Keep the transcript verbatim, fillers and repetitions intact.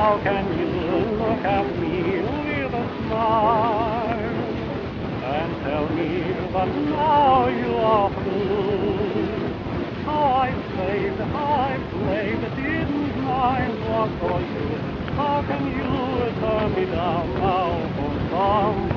How can you look at me with a smile and tell me that now you are through? How I saved, how I played, didn't mind what for you. How can you turn me down now for some